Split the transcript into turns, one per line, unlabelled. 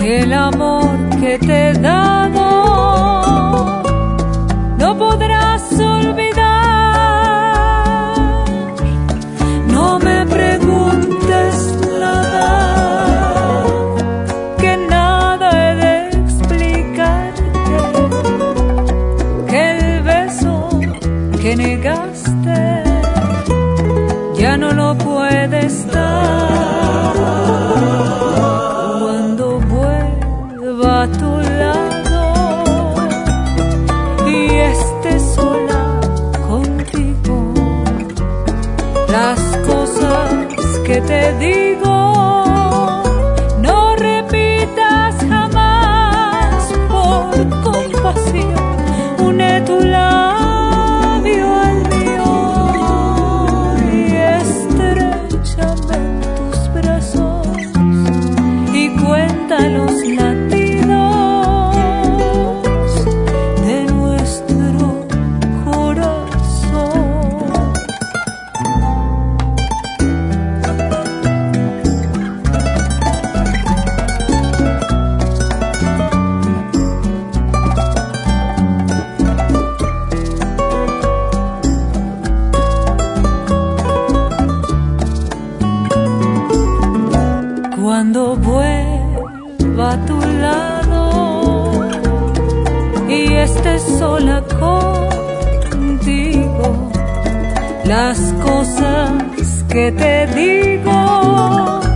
el amor que te he dado no podrás olvidar. No me preguntes nada, que nada he de explicarte, que el beso que negaste ya no lo puedes dar. Cuando vuelva a tu lado y esté sola contigo, las cosas que te digo no repitas jamás. Por compasión, une tu labio al mío y estrechame en tus brazos y cuenta los latidos de nuestro corazón. Cuando vuelva a tu lado y estés sola contigo, las cosas que te digo